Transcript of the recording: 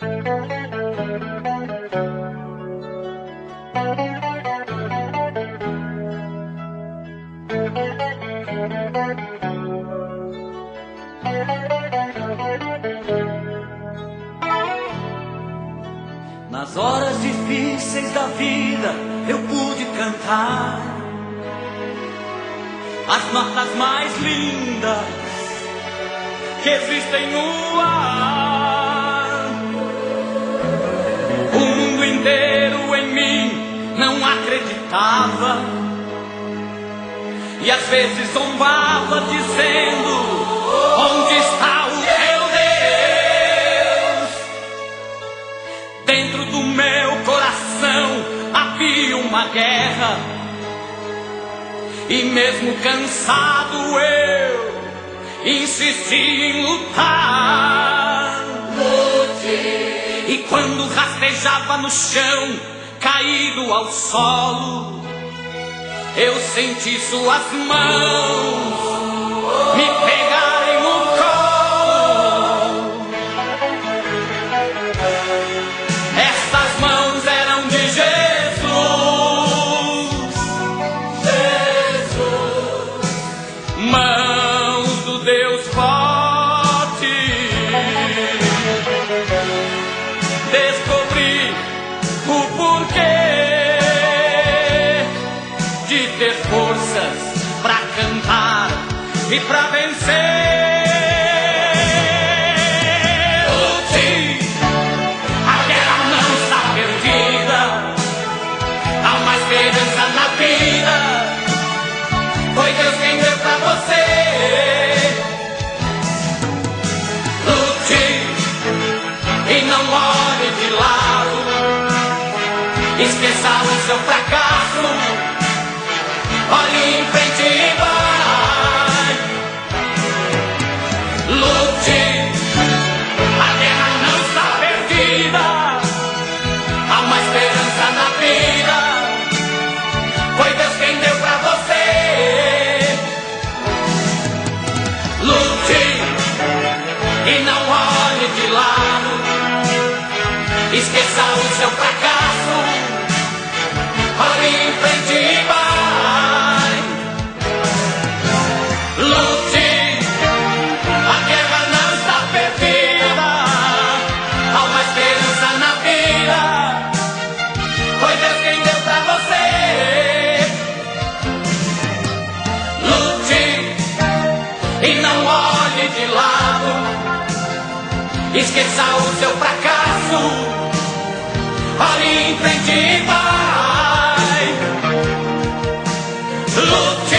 Nas horas difíceis da vida eu pude cantar as notas mais lindas que existem no ar. O mundo inteiro em mim não acreditava e às vezes zombava dizendo: onde está o teu Deus? Dentro do meu coração havia uma guerra e mesmo cansado eu insisti em lutar. Lute. E quando rastejava no chão, caído ao solo, eu senti suas mãos me pegarem no colo. Essas mãos eram de Jesus, mãos do Deus forte. Descobri o porquê de ter forças pra cantar e pra vencer. Lute, a guerra não está perdida, há uma esperança na vida. Foi Deus quem deu pra você. Lute e não olhe de lado, esqueça o seu fracasso, olhe em frente e vai. Lute, a guerra não está perdida, há uma esperança na vida. Foi Deus quem deu pra você. Lute e não olhe de lado, esqueça o seu fracasso, olhe em frente e vai. Lute, a guerra não está perdida, há uma esperança na vida. Foi Deus quem deu pra você. Lute e não olhe de lado, esqueça o seu fracasso, olhe em frente e vai. Lute